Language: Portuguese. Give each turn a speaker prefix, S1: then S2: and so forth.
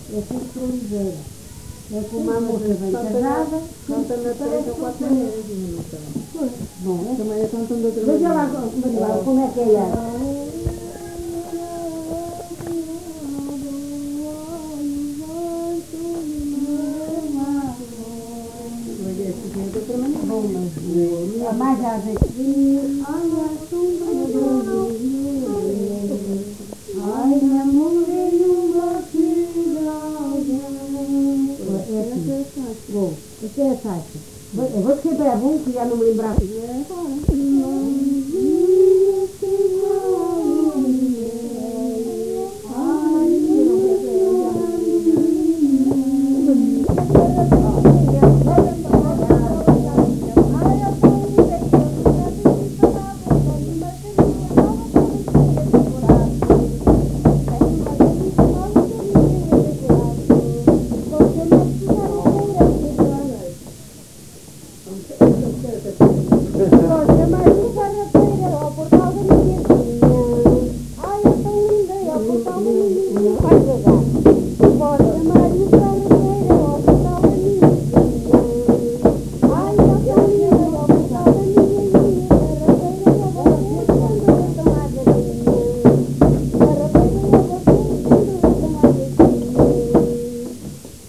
S1: É tudo para ligeiro. É como a moça bem casada,
S2: canta-me a 3 ou 4 maneiras, não sei.
S1: pois, bom,
S2: Também eu canto de outra
S1: veja
S2: maneira.
S1: lá, Manuel, como é que é ela?
S2: Olha, esse aqui é de outra maneira.
S1: Bom, mas a mais às vezes. Olha, ai, namorei uma cidade. É assim. Bom, esta é a faixa. Eu vou sempre é bom que já não me lembrava. Ai, é tão linda, é por causa de mim. Vai jogar. Pode chamar